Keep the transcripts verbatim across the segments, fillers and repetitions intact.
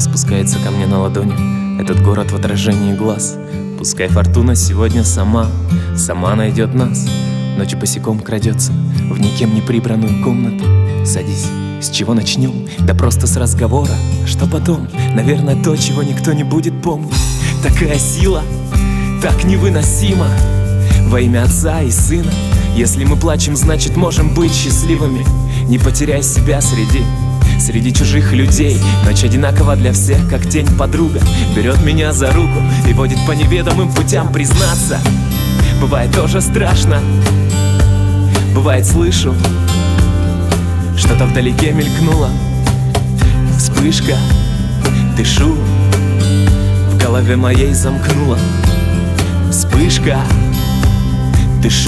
спускается ко мне на ладони. Этот город в отражении глаз. Пускай фортуна сегодня сама, сама найдет нас. Ночью босиком крадется в никем не прибранную комнату. Садись, с чего начнем? Да просто с разговора. Что потом? Наверное, то, чего никто не будет помнить. Такая сила, так невыносима. Во имя Отца и Сына. Если мы плачем, значит можем быть счастливыми. Не потеряй себя среди Среди чужих людей. Ночь одинакова для всех, как тень подруга. Берет меня за руку и водит по неведомым путям. Признаться, бывает тоже страшно. Бывает слышу, что-то вдалеке мелькнуло. Вспышка, дышу, в голове моей замкнула. Вспышка, дышу.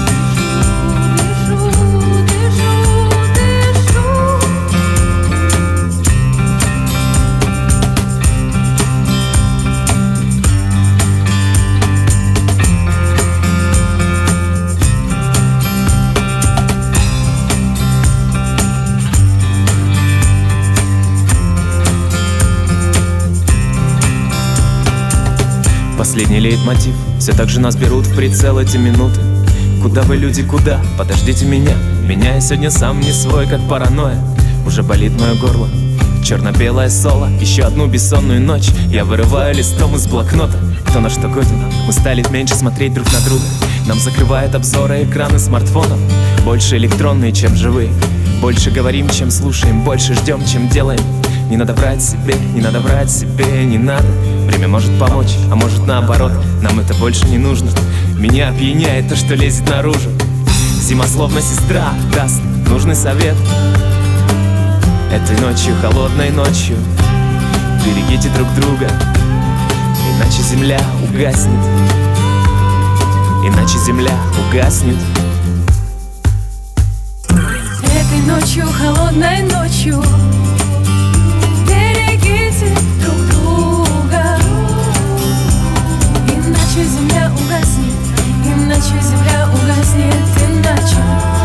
Последний лейтмотив. Все так же нас берут в прицел эти минуты. Куда вы, люди, куда? Подождите меня. Меня я сегодня сам не свой, как паранойя. Уже болит мое горло. Черно-белое соло. Еще одну бессонную ночь я вырываю листом из блокнота. Кто на что годен? Мы стали меньше смотреть друг на друга. Нам закрывают обзоры экраны смартфонов. Больше электронные, чем живые. Больше говорим, чем слушаем. Больше ждем, чем делаем. Не надо врать себе, не надо врать себе, не надо. Время может помочь, а может наоборот. Нам это больше не нужно. Меня опьяняет то, что лезет наружу. Зима словно сестра даст нужный совет. Этой ночью, холодной ночью, берегите друг друга, иначе земля угаснет. Иначе земля угаснет. Этой ночью, холодной ночью, берегите друг друга, иначе земля угаснет. Иначе земля угаснет. Иначе